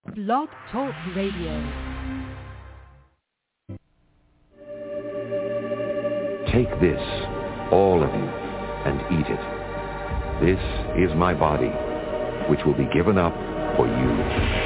Blog Talk Radio. Take this, all of you, and eat it. This is my body, which will be given up for you.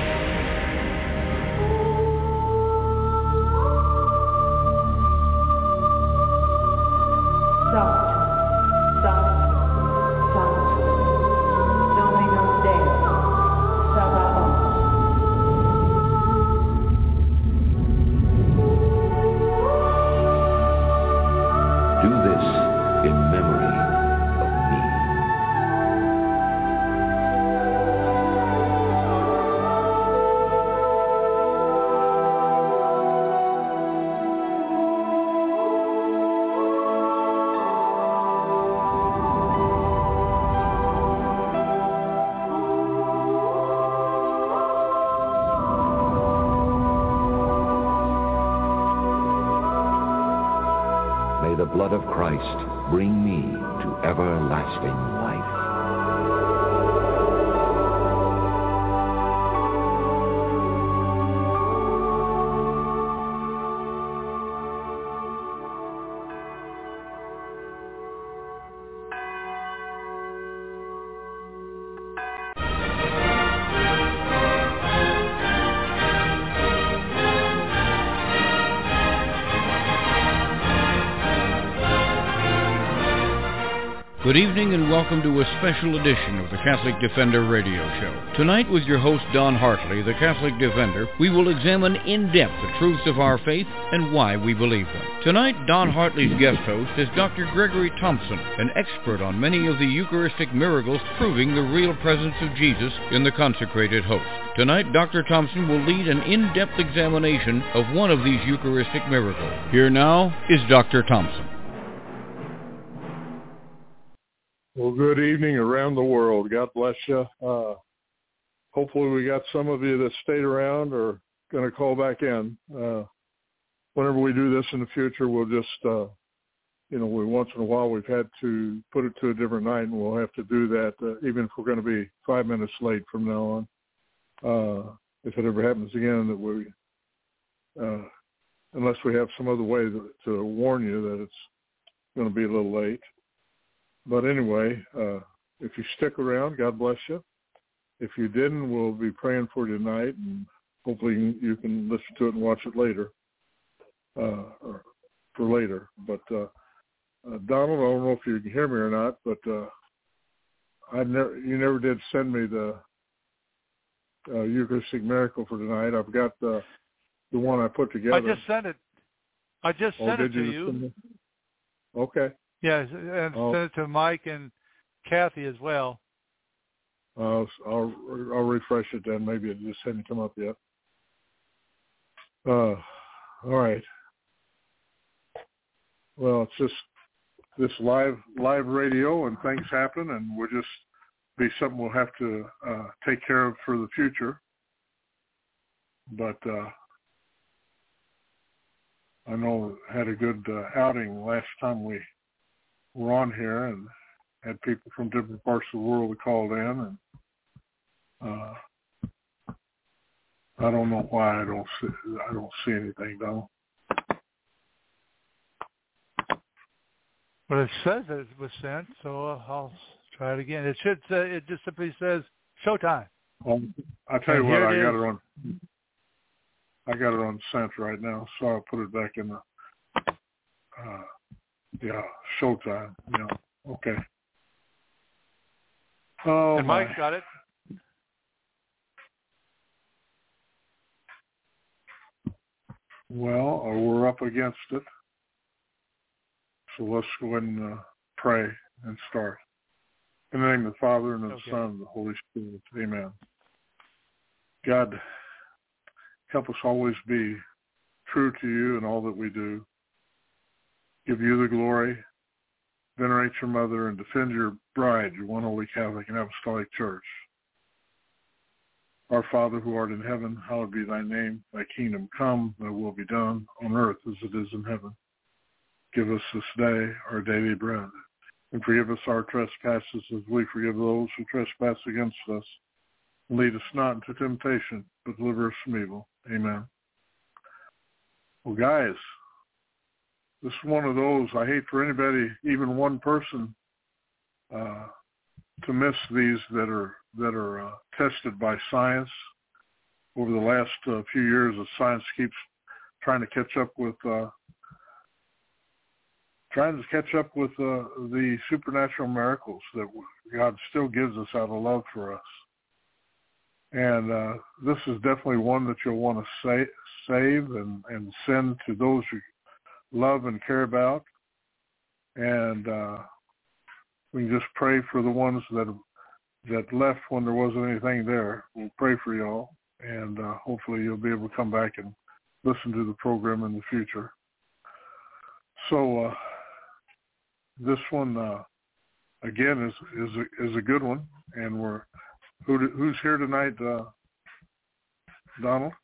May the blood of Christ bring me to everlasting life. Good evening and welcome to a special edition of the Catholic Defender radio show. Tonight with your host Don Hartley, the Catholic Defender, we will examine in depth the truths of our faith and why we believe them. Tonight, Don Hartley's guest host is Dr. Gregory Thompson, an expert on many of the Eucharistic miracles proving the real presence of Jesus in the consecrated host. Tonight, Dr. Thompson will lead an in-depth examination of one of these Eucharistic miracles. Here now is Dr. Thompson. Well, good evening around the world. God bless you. Hopefully we got some of you that stayed around or going to call back in. Whenever we do this in the future, we'll just, once in a while we've had to put it to a different night, and we'll have to do that even if we're going to be 5 minutes late from now on. If it ever happens again, that we, unless we have some other way to warn you that it's going to be a little late. But anyway, if you stick around, God bless you. If you didn't, we'll be praying for you tonight, and hopefully you can listen to it and watch it later, or for later. But Donald, I don't know if you can hear me or not, but you never did send me the Eucharistic miracle for tonight. I've got the one I put together. I just sent it. I just sent it to you. Okay. Yes, and send it to Mike and Kathy as well. I'll refresh it then. Maybe it just hadn't come up yet. All right. Well, it's just this live radio, and things happen, and we'll just be something we'll have to take care of for the future. But I know I had a good outing last time we were on here, and had people from different parts of the world that called in, and I don't know why I don't see anything, though. Well, it says that it was sent, so I'll try it again. It should say, it just simply says showtime. I tell you what, I got it on sent right now, so I'll put it back in the showtime. Yeah, okay. Oh, and Mike got it. Well, we're up against it. So let's go ahead and pray and start. In the name of the Father, and of the Son, and the Holy Spirit. Amen. God, help us always be true to you in all that we do. Give you the glory, venerate your mother, and defend your bride, your one holy Catholic and Apostolic Church. Our Father who art in heaven, hallowed be thy name. Thy kingdom come, thy will be done, on earth as it is in heaven. Give us this day our daily bread, and forgive us our trespasses as we forgive those who trespass against us. Lead us not into temptation, but deliver us from evil. Amen. Well, guys, this is one of those, I hate for anybody, even one person, to miss these that are tested by science. Over the last few years, the science keeps trying to catch up with the supernatural miracles that God still gives us out of love for us. And this is definitely one that you'll want to save and send to those you love and care about. And we can just pray for the ones that left when there wasn't anything there. We'll pray for y'all, and hopefully you'll be able to come back and listen to the program in the future. So this one again is a good one, and who's here tonight, Donald?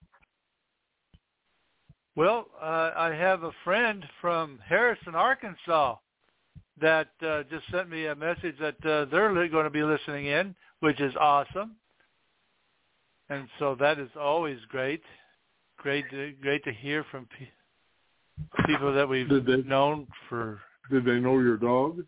Well, I have a friend from Harrison, Arkansas, that just sent me a message that they're going to be listening in, which is awesome. And so that is always great. Great to hear from people that we've known for. Did they know your dog?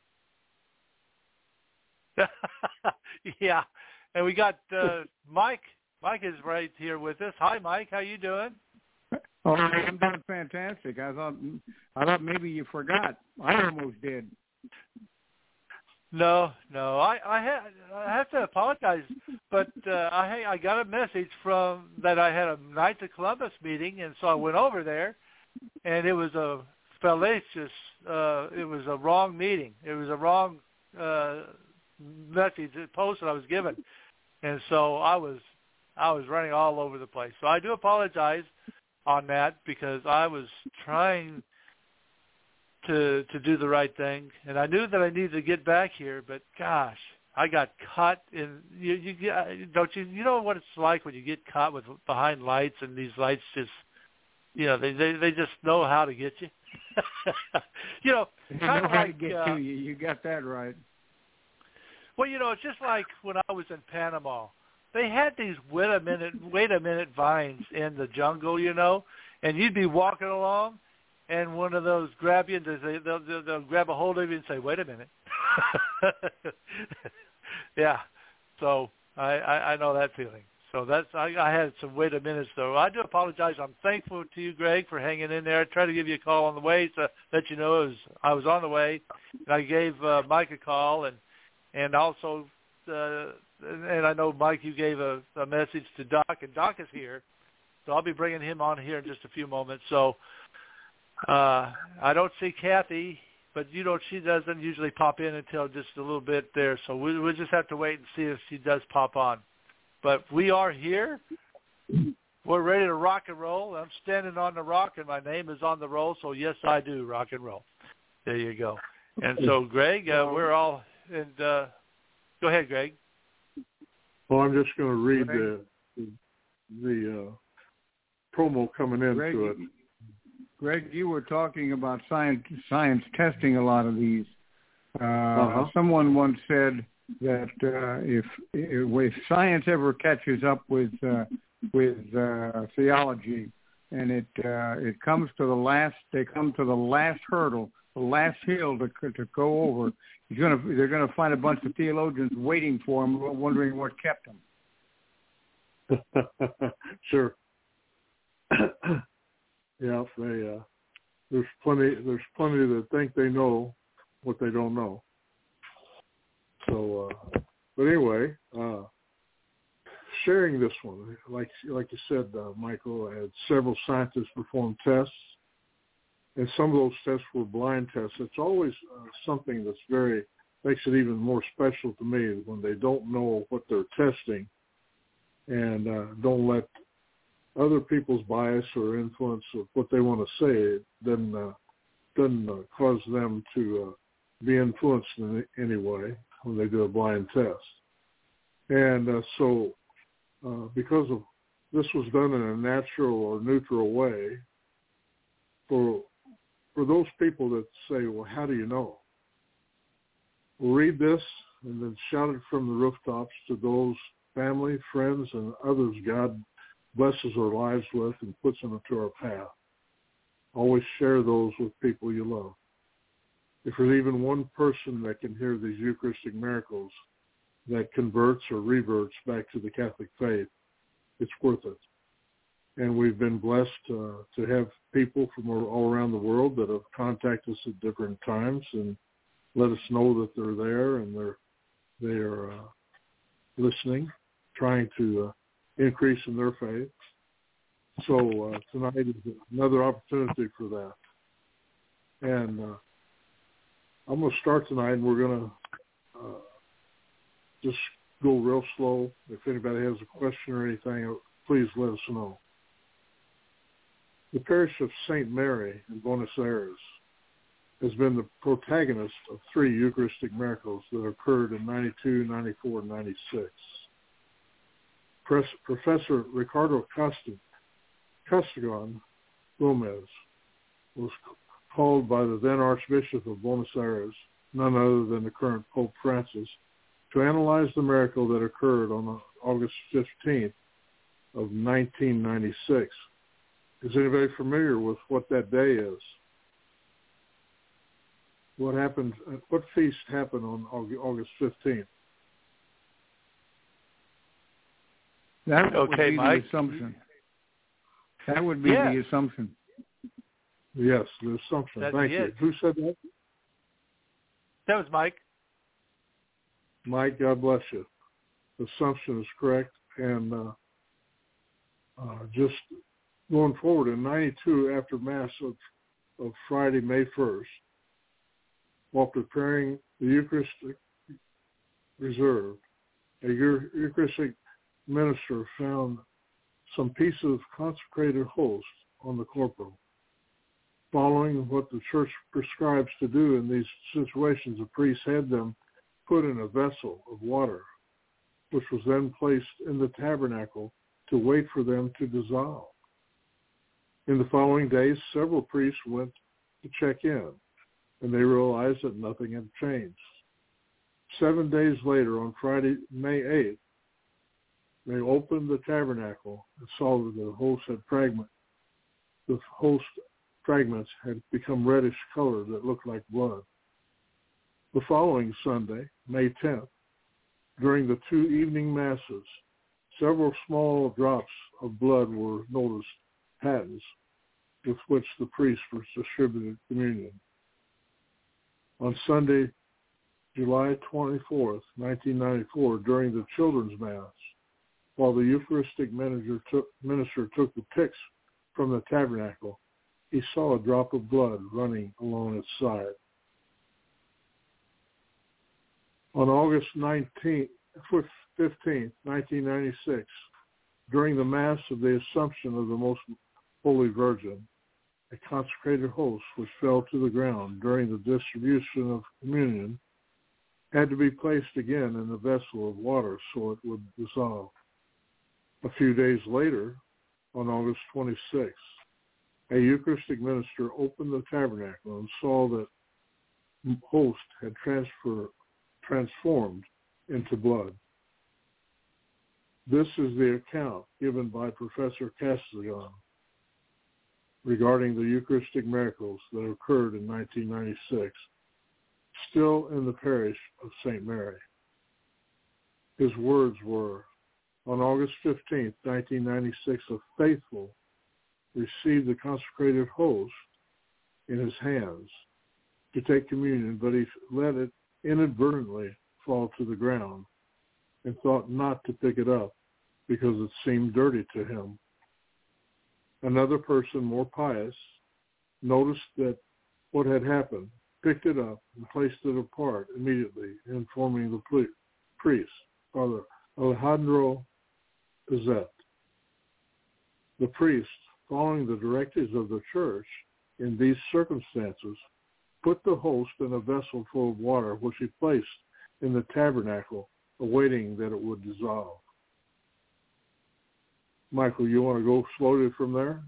Yeah. And we got Mike. Mike is right here with us. Hi, Mike. How you doing? Oh, I'm doing fantastic. I thought maybe you forgot. I almost did. No. I have to apologize, but I got a message from that I had a Knights of Columbus meeting, and so I went over there, and it was a fallacious. It was a wrong meeting. It was a wrong message post that I was given, and so I was running all over the place. So I do apologize on that, because I was trying to do the right thing, and I knew that I needed to get back here, but gosh, I got caught in you know what it's like when you get caught with behind lights, and these lights just they just know how to get you. They know kind of how like to get to you. You got that right. Well, it's just like when I was in Panama. They had these wait a minute vines in the jungle, and you'd be walking along, and one of those grab you, and they'll grab a hold of you and say, "Wait a minute." Yeah, so I know that feeling. So I had some wait a minute. So I do apologize. I'm thankful to you, Greg, for hanging in there. I tried to give you a call on the way to let you know I was on the way, and I gave Mike a call, and also. And I know, Mike, you gave a message to Doc, and Doc is here, so I'll be bringing him on here in just a few moments. So I don't see Kathy, but she doesn't usually pop in until just a little bit there, so we'll just have to wait and see if she does pop on. But we are here. We're ready to rock and roll. I'm standing on the rock, and my name is on the roll, so yes, I do rock and roll. There you go. And so, Greg, we're all – and go ahead, Greg. Well, I'm just going to read the promo coming into it. Greg, you were talking about science testing a lot of these. Someone once said that if science ever catches up with theology, and it comes to they come to the last hurdle, the last hill to go over, they're gonna find a bunch of theologians waiting for him, wondering what kept him. Sure. Yeah, there's plenty that think they know what they don't know. So, but anyway, sharing this one, like you said, Michael, I had several scientists perform tests. And some of those tests were blind tests. It's always something that's makes it even more special to me when they don't know what they're testing and don't let other people's bias or influence of what they want to say doesn't cause them to be influenced in any way when they do a blind test. And so because of this was done in a natural or neutral way, for those people that say, well, how do you know? We'll read this and then shout it from the rooftops to those family, friends, and others God blesses our lives with and puts them into our path. Always share those with people you love. If there's even one person that can hear these Eucharistic miracles that converts or reverts back to the Catholic faith, it's worth it. And we've been blessed to have people from all around the world that have contacted us at different times and let us know that they're there and they're listening, trying to increase in their faith. So tonight is another opportunity for that. And I'm going to start tonight, and we're going to just go real slow. If anybody has a question or anything, please let us know. The parish of St. Mary in Buenos Aires has been the protagonist of 3 Eucharistic miracles that occurred in 92, 94, and 96. Professor Ricardo Castiglione Gomez was called by the then Archbishop of Buenos Aires, none other than the current Pope Francis, to analyze the miracle that occurred on August 15th of 1996. Is anybody familiar with what that day is? What happened? What feast happened on August 15th? That would be Mike. the Assumption. That would be the Assumption. Yes, the Assumption. Thank you. Who said that? That was Mike. Mike, God bless you. Assumption is correct. And just going forward, in 92, after Mass of Friday, May 1st, while preparing the Eucharistic reserve, a Eucharistic minister found some piece of consecrated host on the corporal. Following what the Church prescribes to do in these situations, the priest had them put in a vessel of water, which was then placed in the tabernacle to wait for them to dissolve. In the following days, several priests went to check in, and they realized that nothing had changed. 7 days later, on Friday, May 8th, they opened the tabernacle and saw that the host fragments had become reddish color that looked like blood. The following Sunday, May 10th, during the 2 evening masses, several small drops of blood were noticed, patens with which the priest was distributed communion. On Sunday, July 24th, 1994, during the Children's Mass, while the Eucharistic minister took the pyx from the tabernacle, he saw a drop of blood running along its side. On August 15th, 1996, during the Mass of the Assumption of the Most Holy Virgin, a consecrated host which fell to the ground during the distribution of communion had to be placed again in a vessel of water so it would dissolve. A few days later, on August 26th, a Eucharistic minister opened the tabernacle and saw that host had transformed into blood. This is the account given by Professor Castiglione regarding the Eucharistic miracles that occurred in 1996, still in the parish of St. Mary. His words were, on August 15th, 1996, a faithful received the consecrated host in his hands to take communion, but he let it inadvertently fall to the ground and thought not to pick it up because it seemed dirty to him. Another person, more pious, noticed that what had happened, picked it up and placed it apart immediately, informing the priest, Father Alejandro Pizet. The priest, following the directives of the Church in these circumstances, put the host in a vessel full of water, which he placed in the tabernacle, awaiting that it would dissolve. Michael, you want to go slowly from there?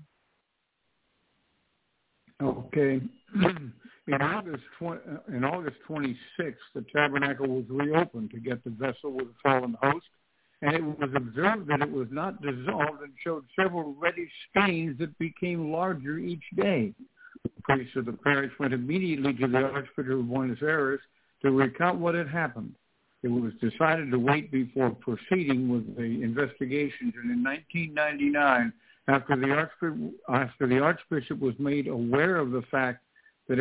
Okay. In August 26th, the tabernacle was reopened to get the vessel with the fallen host and it was observed that it was not dissolved and showed several reddish stains that became larger each day. The priests of the parish went immediately to the Archbishop of Buenos Aires to recount what had happened. It was decided to wait before proceeding with the investigations, and in 1999, after the Archbishop was made aware of the fact that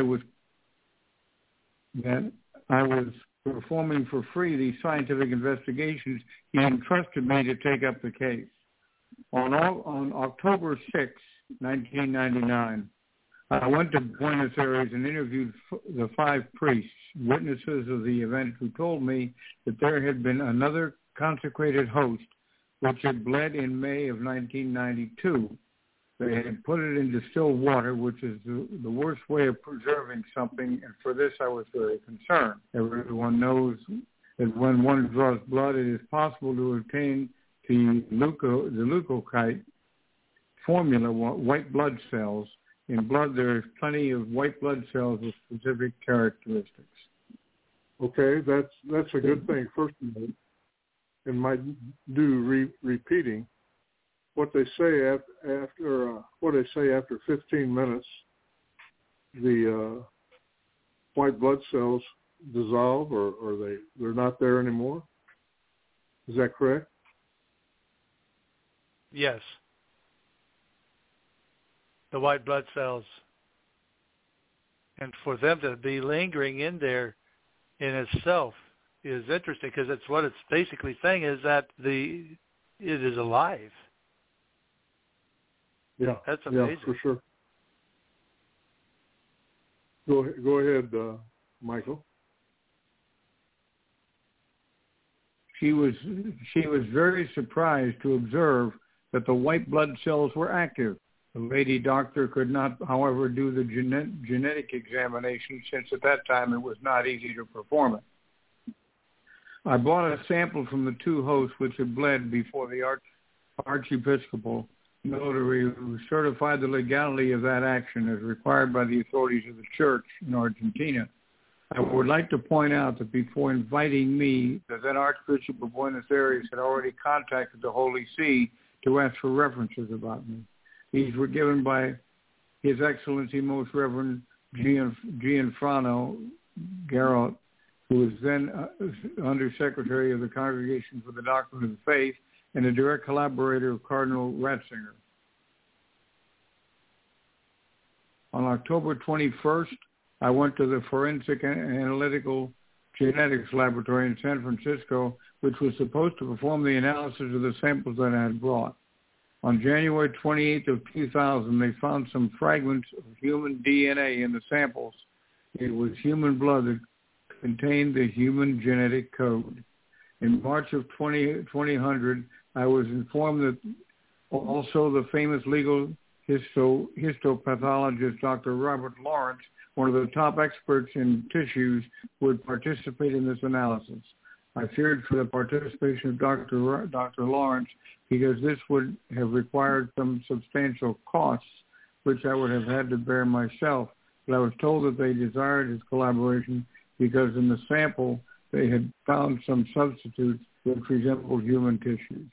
I was performing for free these scientific investigations, he entrusted me to take up the case. On October 6, 1999, I went to Buenos Aires and interviewed the 5 priests, witnesses of the event, who told me that there had been another consecrated host which had bled in May of 1992. They had put it into still water, which is the worst way of preserving something, and for this I was very concerned. Everyone knows that when one draws blood, it is possible to obtain the leukocyte formula, white blood cells. In blood, there is plenty of white blood cells with specific characteristics. Okay, that's a good thing. First of all, and might do repeating what they say after 15 minutes, the white blood cells dissolve, or they're not there anymore. Is that correct? Yes. The white blood cells. And for them to be lingering in there in itself is interesting, because it's what it's basically saying is that it is alive. Yeah, that's amazing. Yeah, for sure. Go ahead, Michael. She was very surprised to observe that the white blood cells were active. The lady doctor could not, however, do the genetic examination, since at that time it was not easy to perform it. I bought a sample from the 2 hosts which had bled before the Archiepiscopal notary, who certified the legality of that action as required by the authorities of the church in Argentina. I would like to point out that before inviting me, the then Archbishop of Buenos Aires had already contacted the Holy See to ask for references about me. These were given by His Excellency Most Reverend Gianfranco Garot, who was then Undersecretary of the Congregation for the Doctrine of the Faith and a direct collaborator of Cardinal Ratzinger. On October 21st, I went to the Forensic Analytical Genetics Laboratory in San Francisco, which was supposed to perform the analysis of the samples that I had brought. On January 28th of 2000, they found some fragments of human DNA in the samples. It was human blood that contained the human genetic code. In March of 2000, I was informed that also the famous legal histopathologist Dr. Robert Lawrence, one of the top experts in tissues, would participate in this analysis. I feared for the participation of Dr. Lawrence because this would have required some substantial costs, which I would have had to bear myself. But I was told that they desired his collaboration because in the sample they had found some substitutes which resembled human tissues.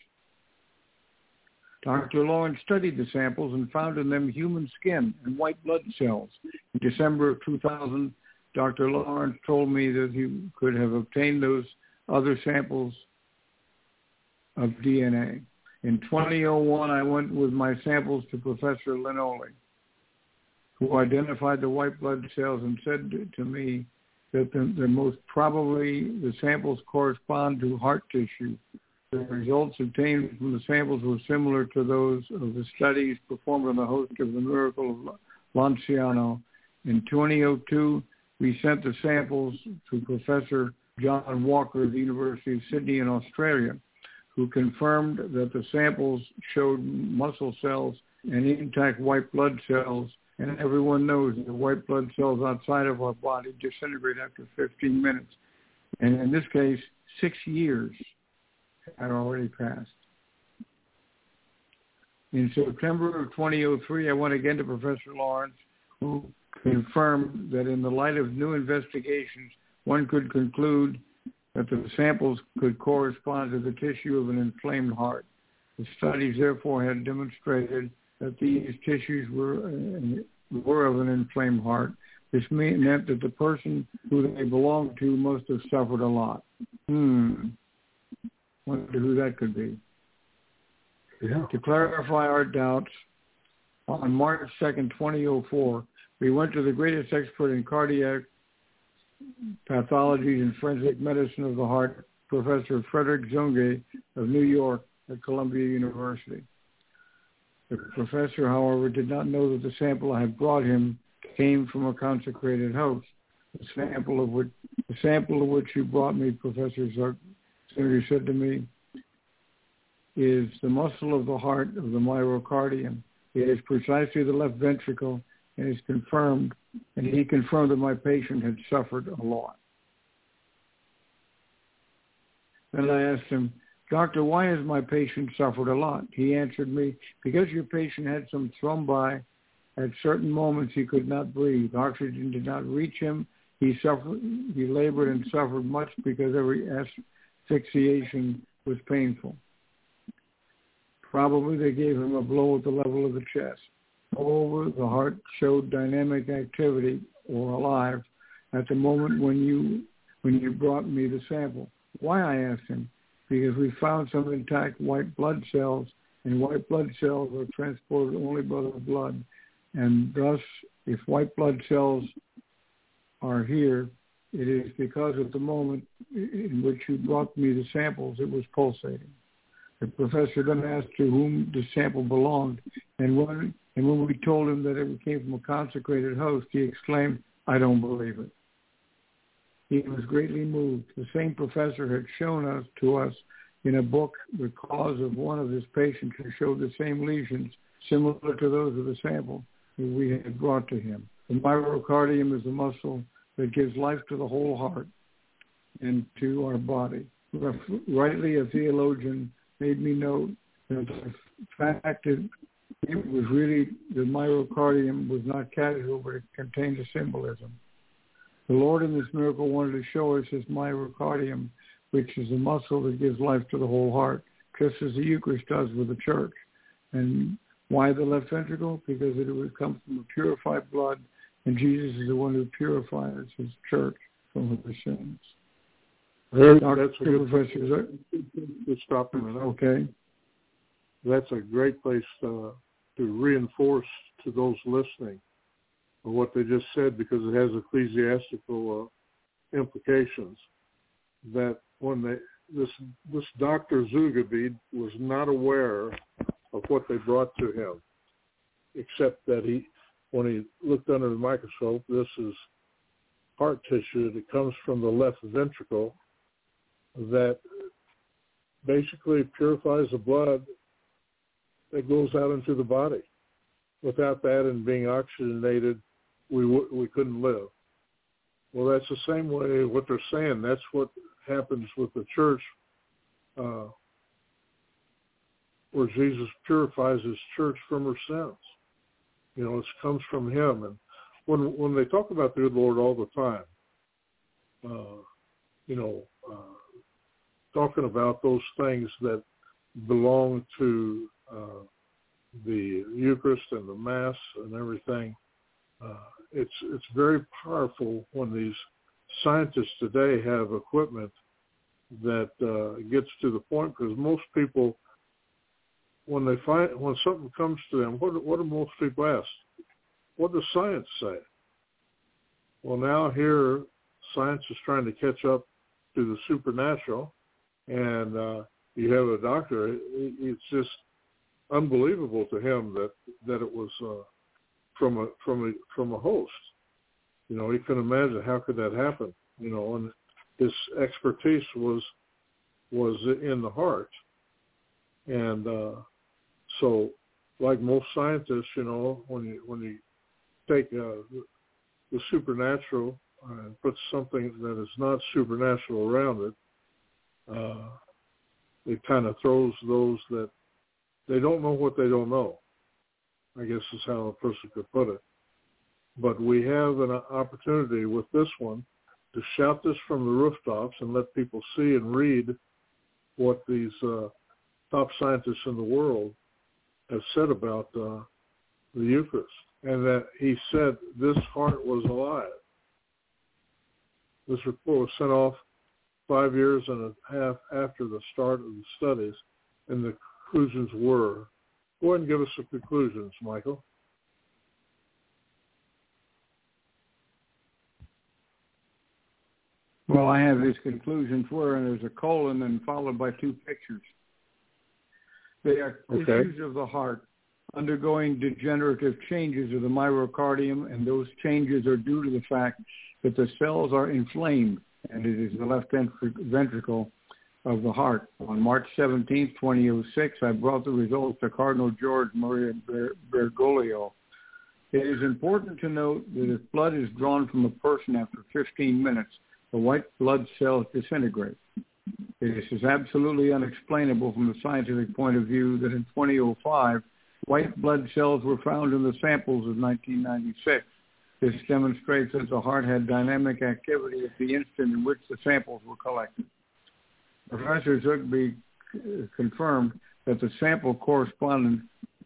Dr. Lawrence studied the samples and found in them human skin and white blood cells. In December of 2000, Dr. Lawrence told me that he could have obtained those other samples of DNA. In 2001, I went with my samples to Professor Linoli, who identified the white blood cells and said to me that the most probably the samples correspond to heart tissue. The results obtained from the samples were similar to those of the studies performed on the host of the Miracle of Lanciano. In 2002, we sent the samples to Professor John Walker of the University of Sydney in Australia, who confirmed that the samples showed muscle cells and intact white blood cells. And everyone knows that white blood cells outside of our body disintegrate after 15 minutes. And in this case, 6 years had already passed. In September of 2003, I went again to Professor Lawrence, who confirmed that in the light of new investigations, one could conclude that the samples could correspond to the tissue of an inflamed heart. The studies, therefore, had demonstrated that these tissues were of an inflamed heart. This meant that the person who they belonged to must have suffered a lot. Wonder who that could be. Yeah. To clarify our doubts, on March 2nd, 2004, we went to the greatest expert in cardiac pathology and forensic medicine of the heart, Professor Frederick Zunge of New York at Columbia University. The professor, however, did not know that the sample I had brought him came from a consecrated host. The sample of which you brought me, Professor Zunge said to me, is the muscle of the heart of the myocardium. It is precisely the left ventricle, and he confirmed that my patient had suffered a lot. Then I asked him, Doctor, why has my patient suffered a lot? He answered me, because your patient had some thrombi. At certain moments he could not breathe. Oxygen did not reach him. He labored and suffered much because every asphyxiation was painful. Probably they gave him a blow at the level of the chest. Moreover, the heart showed dynamic activity, or alive, at the moment when you brought me the sample. Why, I asked him, because we found some intact white blood cells, and white blood cells are transported only by the blood. And thus, if white blood cells are here, it is because at the moment in which you brought me the samples, it was pulsating. The professor then asked to whom the sample belonged, and when we told him that it came from a consecrated host, he exclaimed, I don't believe it. He was greatly moved. The same professor had shown to us in a book the cause of one of his patients who showed the same lesions similar to those of the sample that we had brought to him. The myocardium is the muscle that gives life to the whole heart and to our body. Rightly, a theologian made me note that the fact that it was really, the myocardium was not casual, but it contained a symbolism. The Lord in this miracle wanted to show us his myocardium, which is a muscle that gives life to the whole heart, just as the Eucharist does with the church. And why the left ventricle? Because it would come from a purified blood, and Jesus is the one who purifies his church from her sins. That's a good professor. Stop a minute. Okay. That's a great place to reinforce to those listening what they just said, because it has ecclesiastical implications. That when this Dr. Zugabid was not aware of what they brought to him, except that when he looked under the microscope, this is heart tissue that comes from the left ventricle that basically purifies the blood that goes out into the body. Without that and being oxygenated, we couldn't live. Well, that's the same way what they're saying. That's what happens with the church, where Jesus purifies his church from her sins. You know, it comes from him. And when they talk about the good Lord all the time, talking about those things that belong to the Eucharist and the Mass and everything, it's very powerful when these scientists today have equipment that gets to the point, because most people, when something comes to them, what do most people ask? What does science say? Well, now here, science is trying to catch up to the supernatural, and you have a doctor. It's just unbelievable to him that it was from a host. You know, he couldn't imagine how could that happen. You know, and his expertise was in the heart, and so like most scientists, you know, when you take the supernatural and put something that is not supernatural around it, it kind of throws those that they don't know what they don't know, I guess is how a person could put it. But we have an opportunity with this one to shout this from the rooftops and let people see and read what these top scientists in the world have said about the Eucharist, and that he said this heart was alive. This report was sent off 5 years and a half after the start of the studies, and the conclusions were. Go ahead and give us the conclusions, Michael. Well, I have his conclusions were, and there's a colon and followed by two pictures. They are issues of the heart undergoing degenerative changes of the myocardium, and those changes are due to the fact that the cells are inflamed, and it is the left ventricle of the heart. On March 17, 2006, I brought the results to Cardinal George Maria Bergoglio. It is important to note that if blood is drawn from a person after 15 minutes, the white blood cells disintegrate. It is absolutely unexplainable from the scientific point of view that in 2005, white blood cells were found in the samples of 1996. This demonstrates that the heart had dynamic activity at the instant in which the samples were collected. Professor Zugby confirmed that the sample corresponded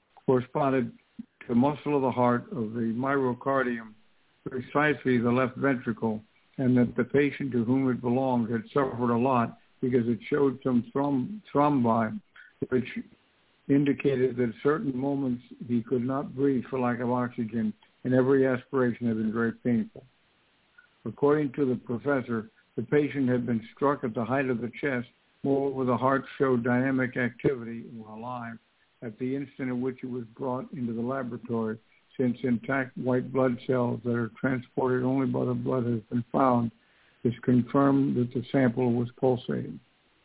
to muscle of the heart of the myocardium, precisely the left ventricle, and that the patient to whom it belonged had suffered a lot because it showed some thrombi, which indicated that at certain moments he could not breathe for lack of oxygen, and every aspiration had been very painful. According to the professor, the patient had been struck at the height of the chest. Moreover, the heart showed dynamic activity while alive at the instant in which it was brought into the laboratory, since intact white blood cells that are transported only by the blood has been found. This confirmed that the sample was pulsating.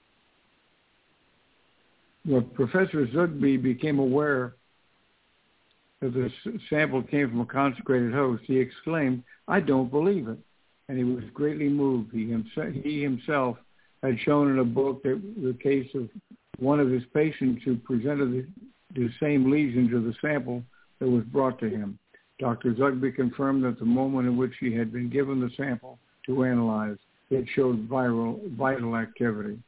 When Professor Zugby became aware that the sample came from a consecrated host, he exclaimed, "I don't believe it." And he was greatly moved. He himself had shown in a book that the case of one of his patients who presented the same lesions of the sample that was brought to him. Dr. Zugby confirmed that the moment in which he had been given the sample to analyze, it showed vital activity.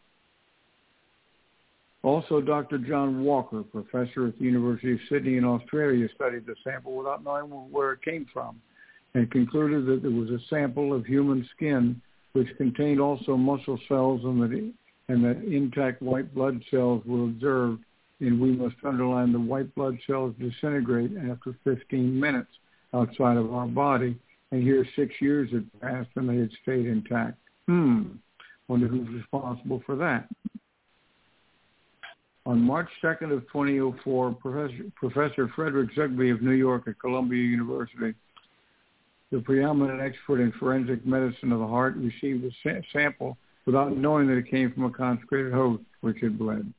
Also, Dr. John Walker, professor at the University of Sydney in Australia, studied the sample without knowing where it came from and concluded that it was a sample of human skin which contained also muscle cells and that intact white blood cells were observed. And we must underline the white blood cells disintegrate after 15 minutes outside of our body. And here 6 years had passed and they had stayed intact. Wonder who's responsible for that. On March 2nd of 2004, Professor Frederick Zugby of New York at Columbia University, the preeminent expert in forensic medicine of the heart, received a sample without knowing that it came from a consecrated host which had bled.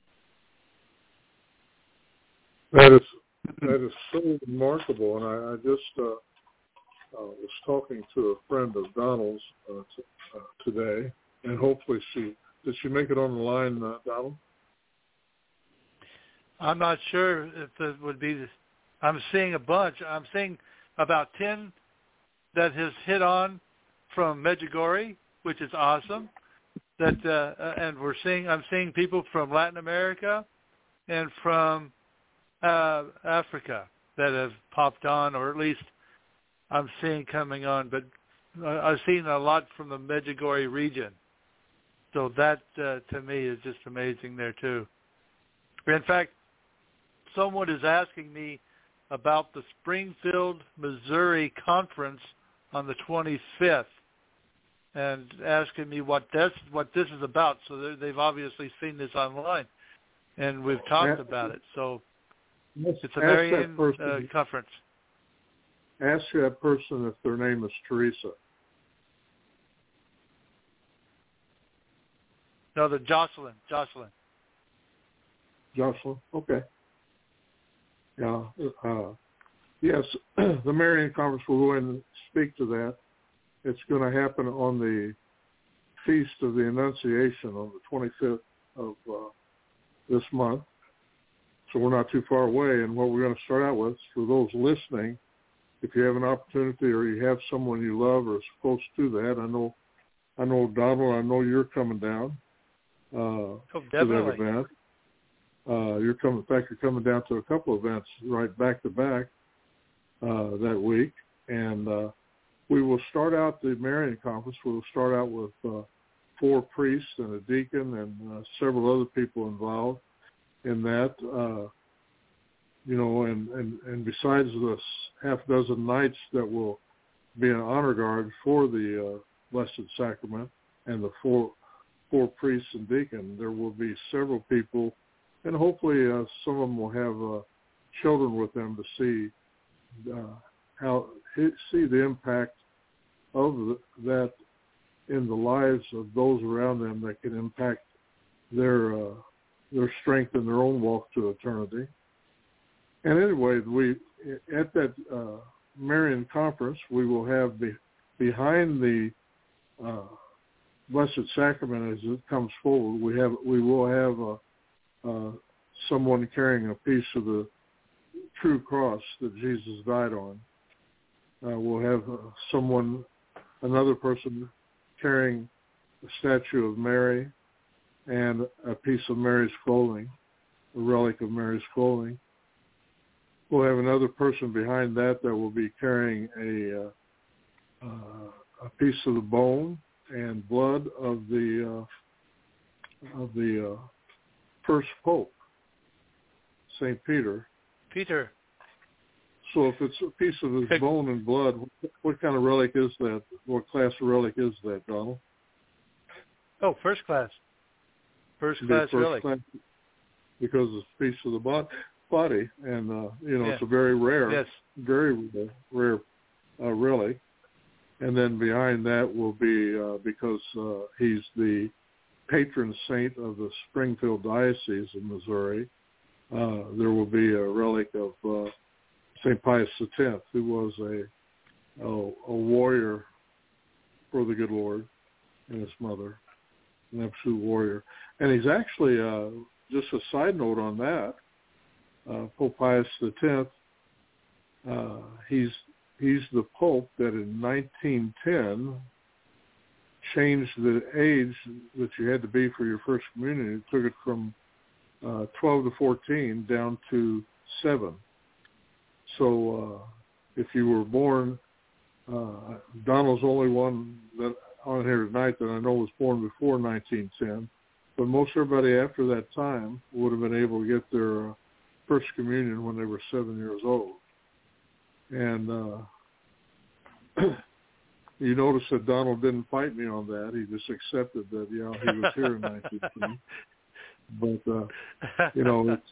That is so remarkable, and I just was talking to a friend of Donald's today, and hopefully did she make it on the line, Donald? I'm not sure if it would be. I'm seeing a bunch. I'm seeing about 10 that has hit on from Medjugorje, which is awesome. That and I'm seeing people from Latin America and from Africa that have popped on, or at least I'm seeing coming on. But I've seen a lot from the Medjugorje region. So that, to me, is just amazing there, too. In fact, someone is asking me about the Springfield, Missouri conference on the 25th and asking me what this is about. So they've obviously seen this online, and we've talked about it. So it's a Marian conference. Ask that person if their name is Teresa. No, the Jocelyn. Jocelyn, okay. Yeah. Yes, the Marian Conference will go in and speak to that. It's going to happen on the Feast of the Annunciation on the 25th of this month. So we're not too far away. And what we're going to start out with, for those listening, if you have an opportunity or you have someone you love or is close to that, I know I know, Donald, I know you're coming down to that event. You're coming down to a couple of events right back to back that week. And we will start out the Marian Conference. We will start out with 4 priests and a deacon and several other people involved in that. And besides the half dozen nights that will be an honor guard for the Blessed Sacrament and the four priests and deacon, there will be several people, and hopefully some of them will have children with them to see the impact of that in the lives of those around them that can impact their strength in their own walk to eternity. And anyway, at that Marian Conference, we will have behind the Blessed Sacrament as it comes forward. We will have someone carrying a piece of the true cross that Jesus died on. We'll have another person carrying a statue of Mary and a piece of Mary's clothing, a relic of Mary's clothing. We'll have another person behind that will be carrying a piece of the bone and blood of the first Pope, St. Peter. Peter. So if it's a piece of his bone and blood, what kind of relic is that? What class of relic is that, Donald? Oh, first class. First class relic. Because it's a piece of the body, and it's a very rare, very rare relic. And then behind that will be because he's the patron saint of the Springfield Diocese of Missouri. There will be a relic of St. Pius X, who was a warrior for the good Lord and his mother, an absolute warrior. And he's actually, just a side note on that, Pope Pius X, he's the Pope that in 1910 changed the age that you had to be for your first communion. It took it from 12 to 14 down to 7. So if you were born, Donald's the only one that on here tonight that I know was born before 1910, but most everybody after that time would have been able to get their first communion when they were 7 years old. And you notice that Donald didn't fight me on that. He just accepted that, he was here in 1910. But,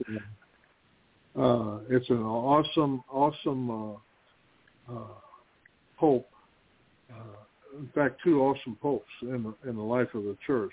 it's an awesome Pope. In fact, 2 awesome popes in the life of the church.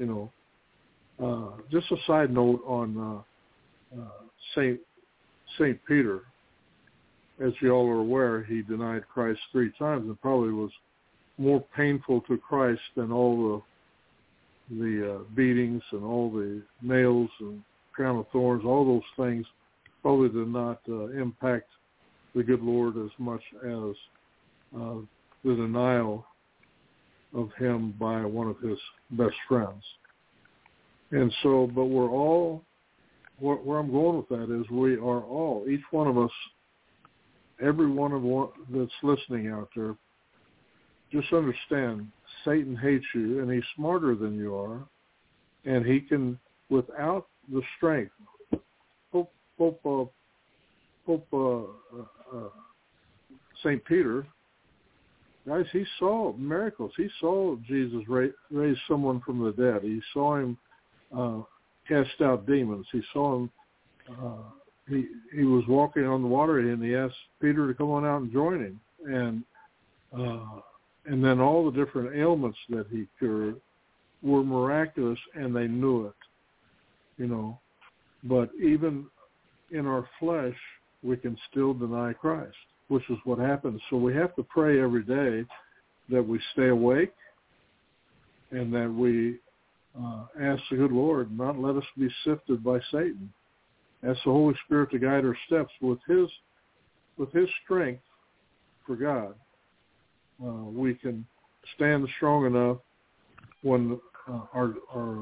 Just a side note on Saint Peter. As you all are aware, he denied Christ 3 times, and probably was more painful to Christ than all the beatings and all the nails and crown of thorns. All those things probably did not impact the good Lord as much as the denial of him by one of his best friends. And so, but we're all, where I'm going with that is we are all, each one of us, every one that's listening out there, just understand Satan hates you, and he's smarter than you are, and he can, without the strength, St. Peter, guys, he saw miracles. He saw Jesus raise someone from the dead. He saw him cast out demons. He saw him, he was walking on the water, and he asked Peter to come on out and join him. And then all the different ailments that he cured were miraculous, and they knew it, But even in our flesh, we can still deny Christ, which is what happens. So we have to pray every day that we stay awake and that we ask the good Lord not let us be sifted by Satan. Ask the Holy Spirit to guide our steps with his strength for God. We can stand strong enough when our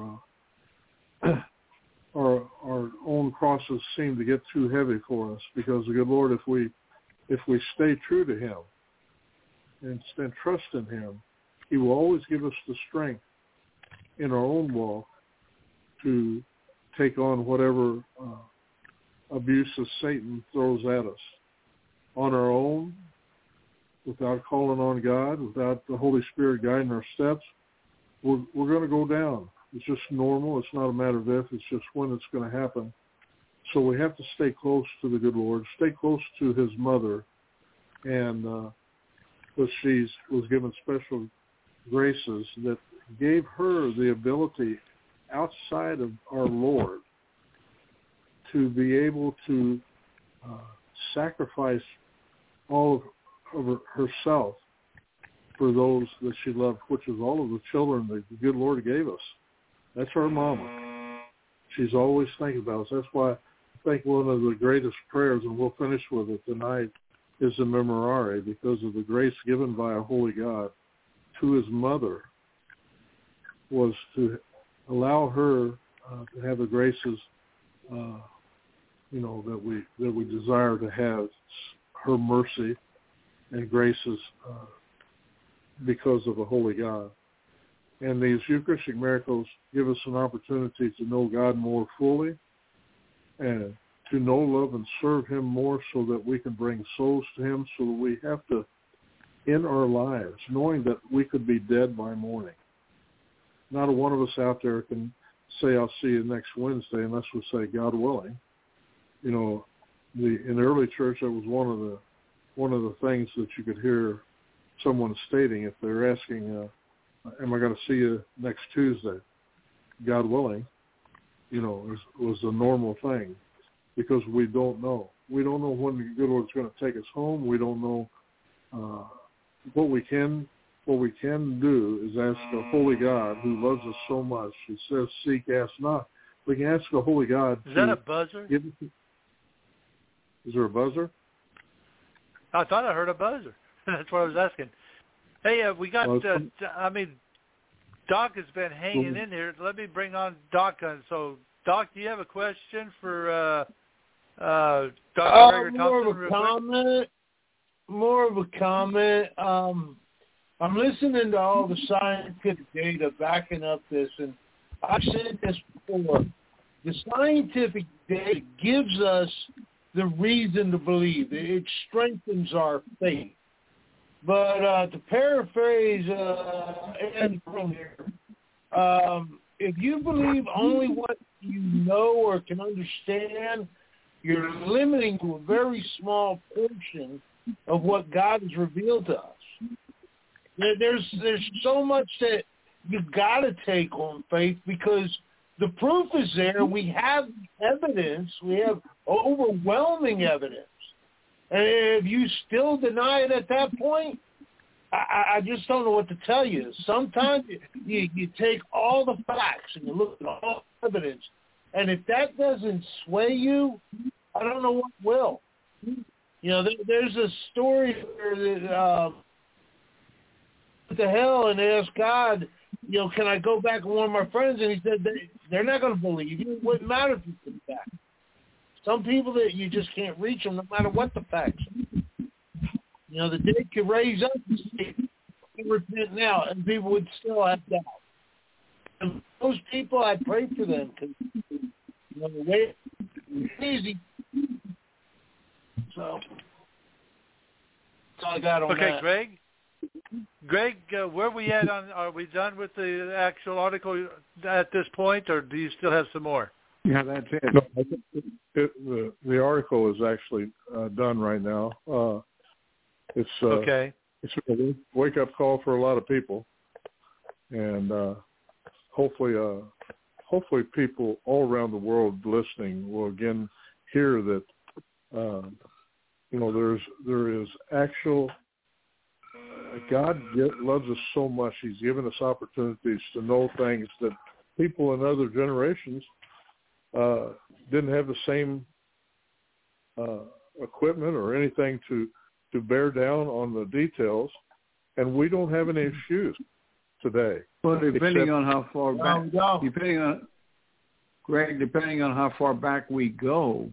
own crosses seem to get too heavy for us, because the good Lord, if we stay true to Him and trust in Him, He will always give us the strength in our own walk to take on whatever abuses Satan throws at us. On our own, without calling on God, without the Holy Spirit guiding our steps, we're going to go down. It's just normal. It's not a matter of if, it's just when it's going to happen. So we have to stay close to the good Lord, stay close to His mother, and she was given special graces that gave her the ability outside of our Lord to be able to sacrifice all of herself for those that she loved, which is all of the children that the good Lord gave us. That's our mama. She's always thinking about us. That's why I think one of the greatest prayers, and we'll finish with it tonight, is the Memorare, because of the grace given by our holy God to His mother, was to allow her to have the graces, that we desire to have, her mercy and graces because of a holy God. And these Eucharistic miracles give us an opportunity to know God more fully and to know, love, and serve Him more, so that we can bring souls to Him, so that we have to, in our lives, knowing that we could be dead by morning. Not a one of us out there can say, I'll see you next Wednesday, unless we say, God willing. In the early church, that was one of the things that you could hear someone stating if they're asking, am I going to see you next Tuesday? God willing, was a normal thing, because we don't know. We don't know when the good Lord's going to take us home. We don't know. What we can do is ask the holy God, who loves us so much. He says, seek, ask, knock. We can ask the holy God. Is that a buzzer? Is there a buzzer? I thought I heard a buzzer. That's what I was asking. Hey, we got, Doc has been hanging in here. Let me bring on Doc. So, Doc, do you have a question for Dr. Gregory Thompson? More of a comment. I'm listening to all the scientific data backing up this, and I've said this before. The scientific data gives us the reason to believe. It strengthens our faith. But to paraphrase Ed from here, if you believe only what you know or can understand, you're limiting to a very small portion of what God has revealed to us. There's so much that you've got to take on faith, because the proof is there. We have evidence. We have overwhelming evidence. And if you still deny it at that point, I just don't know what to tell you. Sometimes you take all the facts and you look at all the evidence, and if that doesn't sway you, I don't know what will. There's a story where what the hell, and they asked God, can I go back and warn my friends? And He said, they're not going to believe you. It wouldn't matter if you come back. Some people that you just can't reach them no matter what the facts are. The dead could raise up and say, repent now, and people would still have doubt. And those people, I pray for them, because the way it's easy. So that's all I got on that. Okay, Greg, where are we at are we done with the actual article at this point, or do you still have some more? Yeah, that's it. No, I think the article is actually done right now. It's okay. It's a wake-up call for a lot of people, and hopefully people all around the world listening will again hear that there is actual God loves us so much. He's given us opportunities to know things that people in other generations didn't have the same equipment or anything to bear down on the details, and we don't have any excuse today. Well, depending on how far back, depending on how far back we go,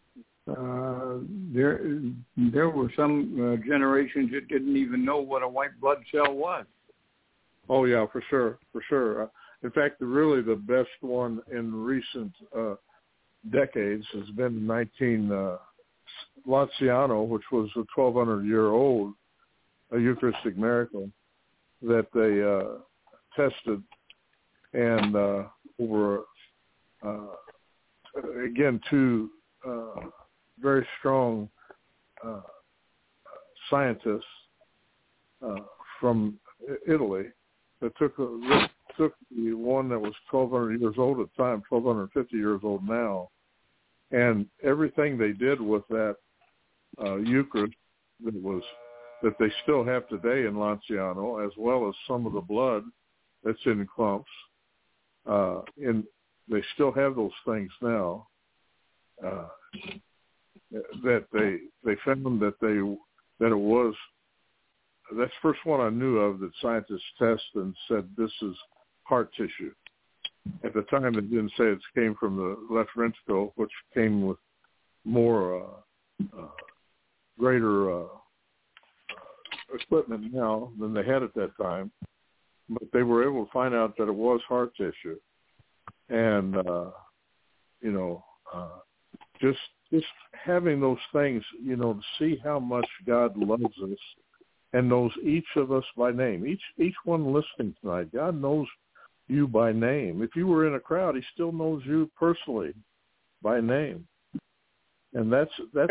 there were some generations that didn't even know what a white blood cell was. Oh yeah, for sure. In fact, really the best one in recent decades has been Lanciano, which was a 1,200-year-old Eucharistic miracle that they tested, and over again two very strong scientists from Italy that took the one that was 1,200 years old at the time, 1,250 years old now, and everything they did with that Eucharist that they still have today in Lanciano, as well as some of the blood that's in clumps, they still have those things now. That they found that it was. That's the first one I knew of that scientists tested and said this is heart tissue. At the time, they didn't say it came from the left ventricle, which came with more greater equipment now than they had at that time. But they were able to find out that it was heart tissue, and just having those things, to see how much God loves us and knows each of us by name. Each one listening tonight, God knows you by name. If you were in a crowd, He still knows you personally by name, and that's the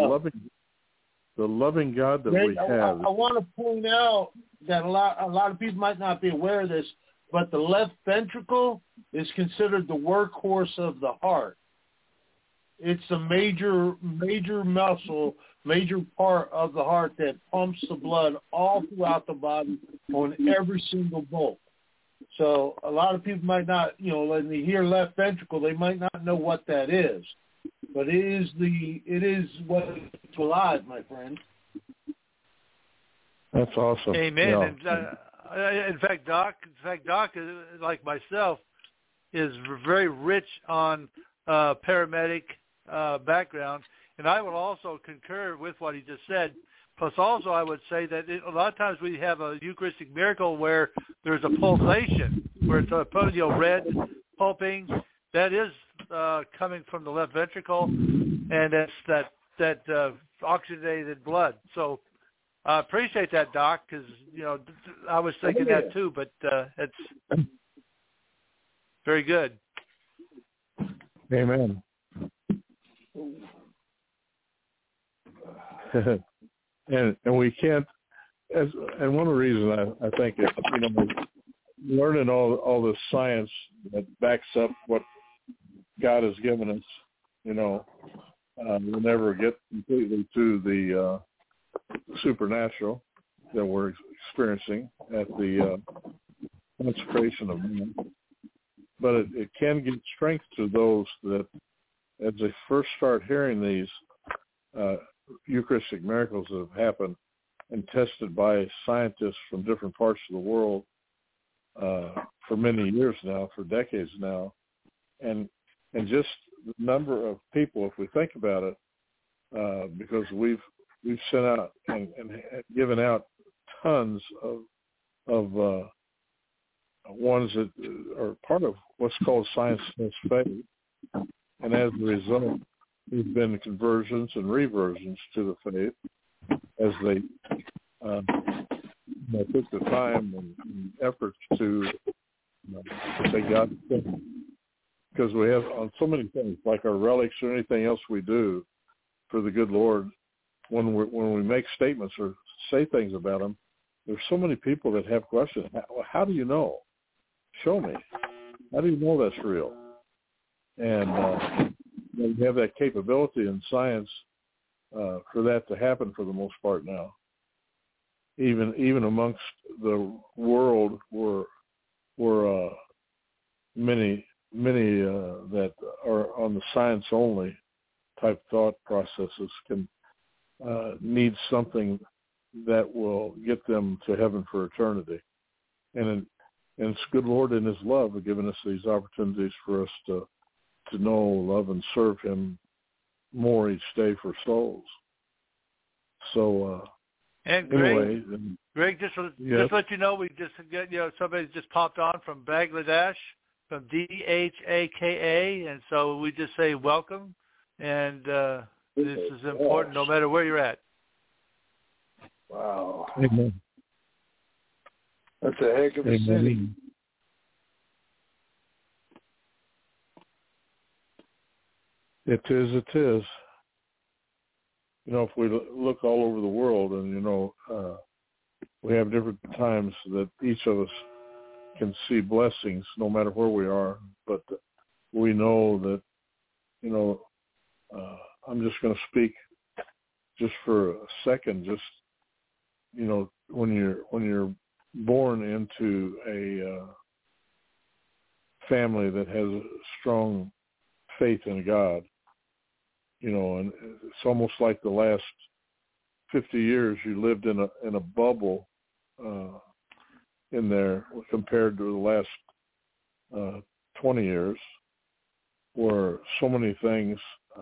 loving God that we have. I want to point out that a lot of people might not be aware of this, but the left ventricle is considered the workhorse of the heart. It's a major muscle, major part of the heart that pumps the blood all throughout the body on every single bolt. So a lot of people might not, when they hear left ventricle, they might not know what that is. But it is what is alive, my friend. That's awesome. Amen. Yeah. And in fact, Doc, like myself, is very rich on paramedic background, and I would also concur with what he just said. Plus, also, I would say that a lot of times we have a Eucharistic miracle where there's a pulsation, where it's a red pulping. That is coming from the left ventricle, and that's that oxygenated blood. So I appreciate that, Doc, because I was thinking that too, but it's very good. Amen. and we can't. And one of the reasons I think is learning all this science that backs up what God has given us. We'll never get completely to the supernatural that we're experiencing at the consecration of man. But it can give strength to those that, as they first start hearing these Eucharistic miracles that have happened and tested by scientists from different parts of the world for many years now, for decades now, and just the number of people, if we think about it, because we've sent out and given out tons of ones that are part of what's called Science Against Faith, and as a result, there's been conversions and reversions to the faith as they took the time and effort to say God's thing. Because we have on so many things, like our relics or anything else we do for the good Lord, when we make statements or say things about Him, there's so many people that have questions. How do you know? Show me. How do you know that's real? And we have that capability in science for that to happen for the most part now. Even amongst the world, were many that are on the science only type thought processes can need something that will get them to heaven for eternity. And And it's good Lord in his love have given us these opportunities for us to know, love, and serve him more each day for souls. So, and Greg, anyway. Greg, just let you know, we just get, somebody just popped on from Bangladesh, from DHAKA, and so we just say welcome, and this is important no matter where you're at. Wow. Amen. That's a heck of a city. It is. If we look all over the world and, we have different times that each of us can see blessings no matter where we are, but we know that, I'm just going to speak just for a second, when you're born into a family that has a strong faith in God, and it's almost like the last 50 years you lived in a bubble in there compared to the last 20 years, where so many things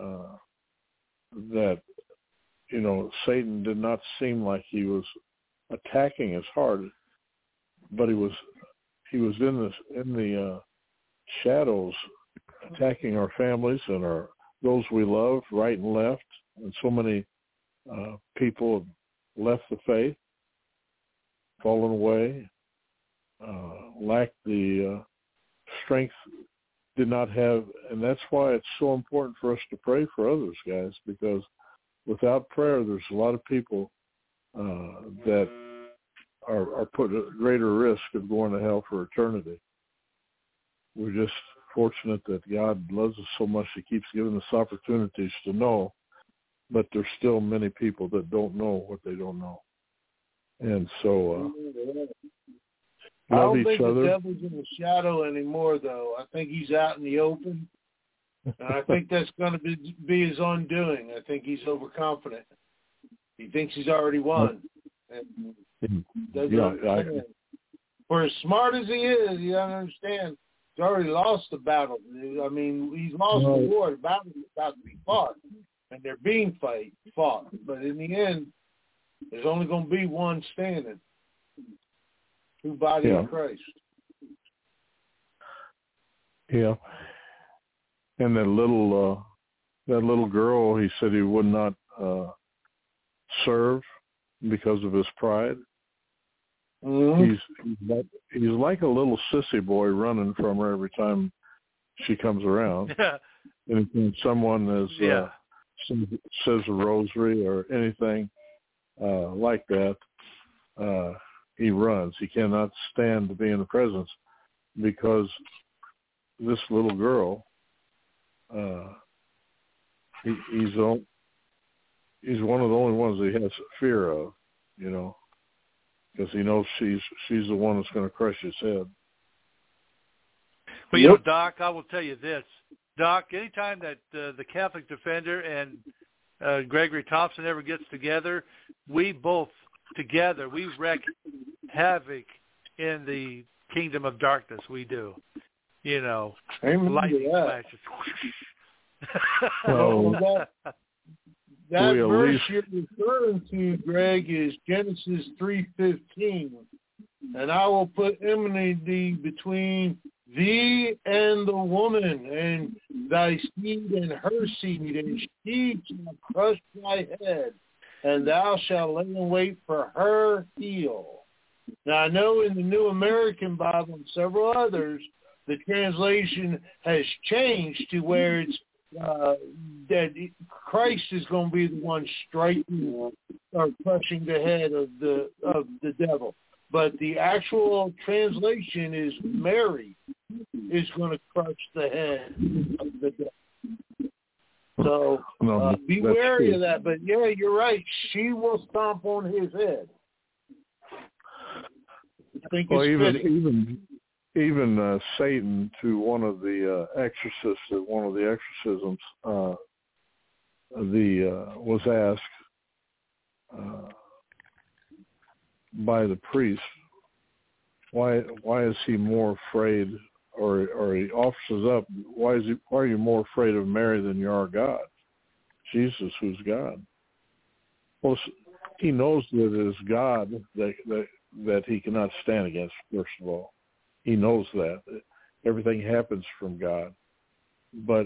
that Satan did not seem like he was attacking as hard, but he was in the shadows, attacking our families and those we love, right and left, and so many people have left the faith, fallen away, lacked the strength, did not have, and that's why it's so important for us to pray for others, guys, because without prayer, there's a lot of people that are put at greater risk of going to hell for eternity. We're just fortunate that God loves us so much, he keeps giving us opportunities to know, but there's still many people that don't know what they don't know. And so I love don't each think other. The devil's in the shadow anymore, though. I think he's out in the open, and I think that's going to be his undoing. I think he's overconfident. He thinks he's already won. And for as smart as he is, you don't understand. He's already lost the battle. I mean, he's lost the war. The battle's about to be fought, and they're being fought. But in the end, there's only going to be one standing. True body of Christ. Yeah. And that little girl, he said he would not serve because of his pride. Mm-hmm. He's like a little sissy boy running from her every time she comes around. And if someone says a rosary or anything like that, he runs. He cannot stand to be in the presence because this little girl, he's one of the only ones that he has fear of, because he knows she's the one that's going to crush his head. But, Doc, I will tell you this. Doc, anytime that the Catholic Defender and Gregory Thompson ever gets together, we both together, we wreak havoc in the kingdom of darkness. We do. Lightning flashes. Well, that verse you're referring to, Greg, is Genesis 3:15. And I will put enmity between thee and the woman, and thy seed and her seed, and she shall crush thy head, and thou shalt lay in wait for her heel. Now, I know in the New American Bible and several others, the translation has changed to where it's that Christ is going to be the one striking or crushing the head of the devil. But the actual translation is Mary is going to crush the head of the devil. So be wary of that. But, you're right. She will stomp on his head. I think even Satan, to one of the exorcists at one of the exorcisms, was asked by the priest, why is he more afraid, or he offers up? Why are you more afraid of Mary than you are God? Jesus, who's God. Well, he knows that it is God that he cannot stand against. First of all, he knows that everything happens from God, but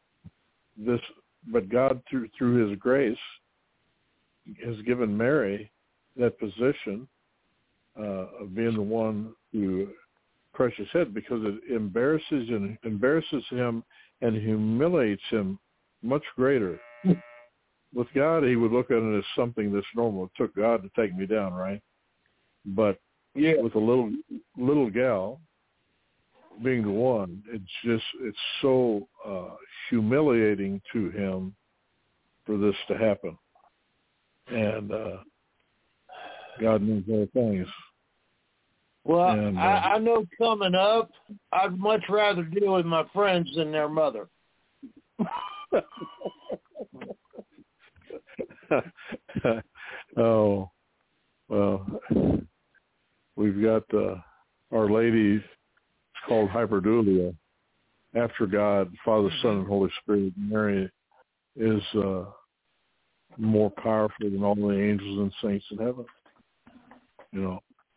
God through His grace has given Mary that position of being the one who crushes his head, because it embarrasses him and humiliates him much greater. With God, he would look at it as something that's normal. It took God to take me down, right? But with a little gal being the one, it's so humiliating to him for this to happen. And God knows all things. Well, and, I know coming up, I'd much rather deal with my friends than their mother. Oh, well, we've got Our Lady. It's called hyperdulia. After God, Father, Son, and Holy Spirit, Mary is more powerful than all the angels and saints in heaven. You know.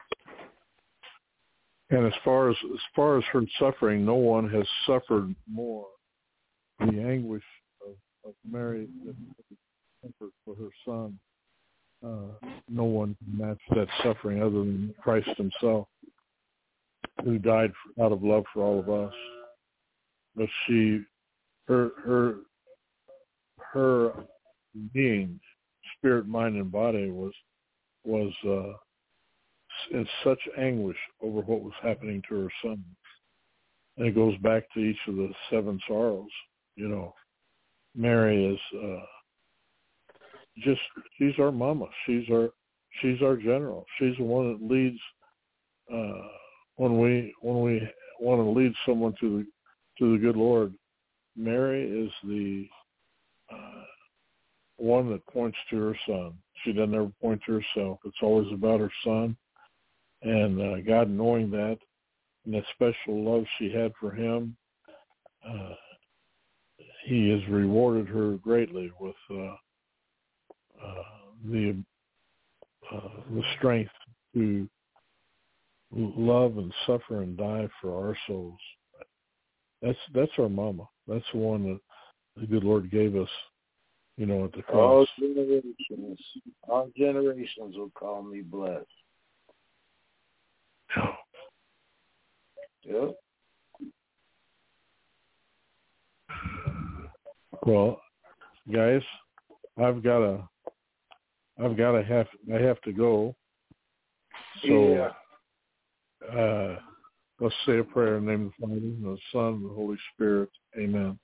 And as far as her suffering, no one has suffered more the anguish of Mary comfort for her son. No one can match that suffering other than Christ himself, who died out of love for all of us. But her being, spirit, mind, and body was in such anguish over what was happening to her son. And it goes back to each of the seven sorrows. You know, Mary is she's our mama. She's our general. She's the one that leads when we want to lead someone to the good Lord. Mary is the one that points to her son. She doesn't ever point to herself. It's always about her son. And God, knowing that and that special love she had for him, he has rewarded her greatly with the strength to love and suffer and die for our souls. That's our mama. That's the one that the good Lord gave us, you know, at the cross. All generations will call me blessed. Yep. Well, guys, I have to go. So let's say a prayer in the name of the Father, and the Son, and the Holy Spirit. Amen.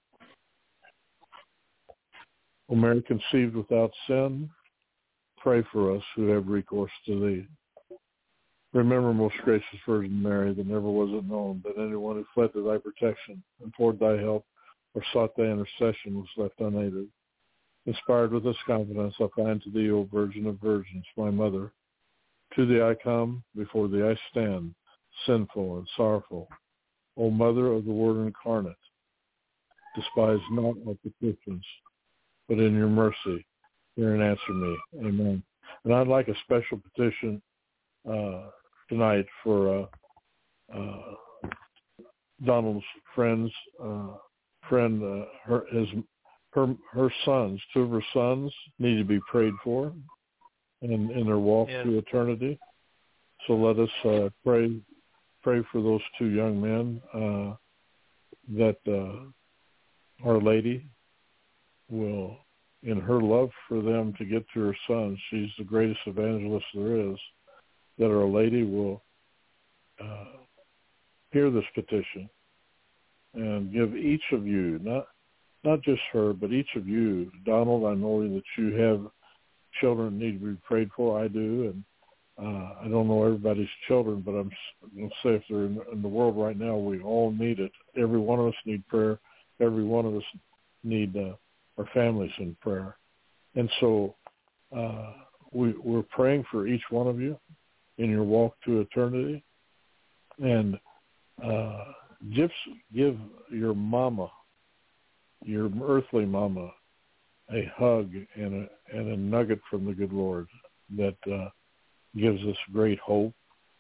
O Mary, conceived without sin, pray for us who have recourse to thee. Remember, most gracious Virgin Mary, that never was it known that anyone who fled to thy protection, implored thy help, or sought thy intercession was left unaided. Inspired with this confidence, I find to thee, O Virgin of Virgins, my mother. To thee I come, before thee I stand, sinful and sorrowful. O Mother of the Word incarnate, despise not my petitions, but in your mercy hear and answer me. Amen. And I'd like a special petition tonight for Donald's her sons. Two of her sons need to be prayed for in their walk to eternity. So let us pray for those two young men, that Our Lady will, in her love for them to get to her sons, she's the greatest evangelist there is, that Our Lady will hear this petition and give each of you, not just her, but each of you. Donald, I know that you have children that need to be prayed for. I do, and I don't know everybody's children, but I'm going to say if they're in the world right now, we all need it. Every one of us need prayer. Every one of us need our families in prayer. And so we're praying for each one of you in your walk to eternity. And just give your mama, your earthly mama, a hug and a nugget from the good Lord that gives us great hope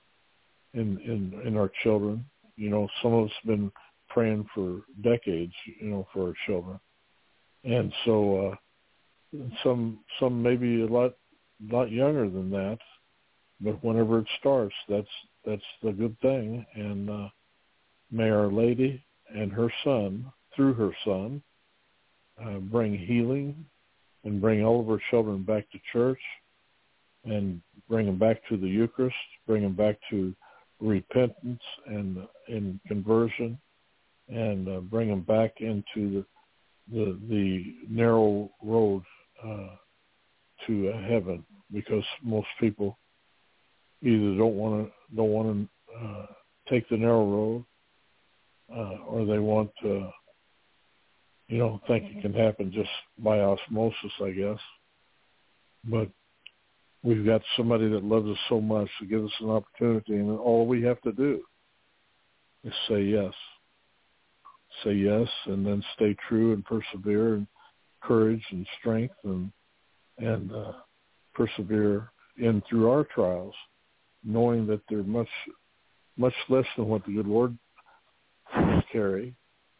in our children. You know, some of us have been praying for decades, you know, for our children. And so some maybe a lot younger than that, but whenever it starts, that's the good thing. And may Our Lady and her Son, through her Son, bring healing and bring all of our children back to church and bring them back to the Eucharist, bring them back to repentance and conversion, and bring them back into the narrow road to heaven, because most people either don't want to take the narrow road, or they want to, think it can happen just by osmosis, I guess. But we've got somebody that loves us so much to give us an opportunity, and all we have to do is say yes. Say yes, and then stay true and persevere, and courage and strength, and persevere in through our trials, knowing that they're much less than what the good Lord carry.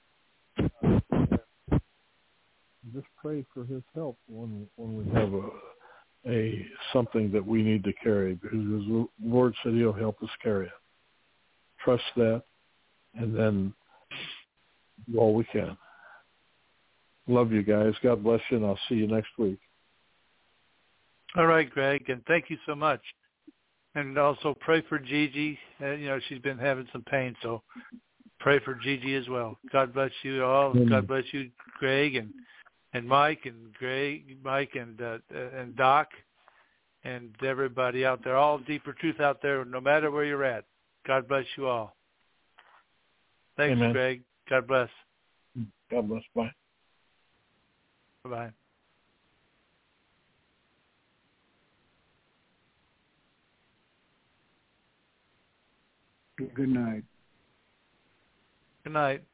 Just pray for His help when we have a something that we need to carry, because the Lord said He'll help us carry it. Trust that, and then do all we can. Love you guys. God bless you, and I'll see you next week. All right, Greg, and thank you so much. And also pray for Gigi. She's been having some pain, so pray for Gigi as well. God bless you all. Amen. God bless you, Greg, and Mike, and Mike, and Doc, and everybody out there. All Deeper Truth out there, no matter where you're at. God bless you all. Thanks, Amen. Greg. God bless. God bless. Bye. Bye-bye. Good night. Good night.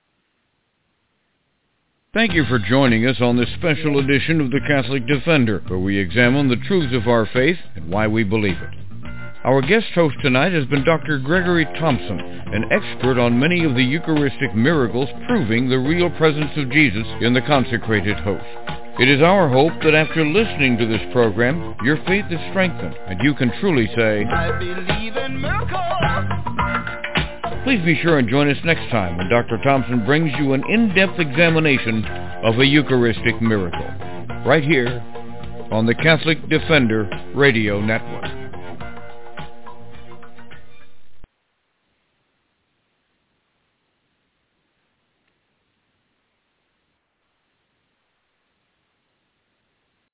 Thank you for joining us on this special edition of the Catholic Defender, where we examine the truths of our faith and why we believe it. Our guest host tonight has been Dr. Gregory Thompson, an expert on many of the Eucharistic miracles proving the real presence of Jesus in the consecrated host. It is our hope that after listening to this program, your faith is strengthened and you can truly say, I believe in miracles. Please be sure and join us next time when Dr. Thompson brings you an in-depth examination of a Eucharistic miracle, right here on the Catholic Defender Radio Network.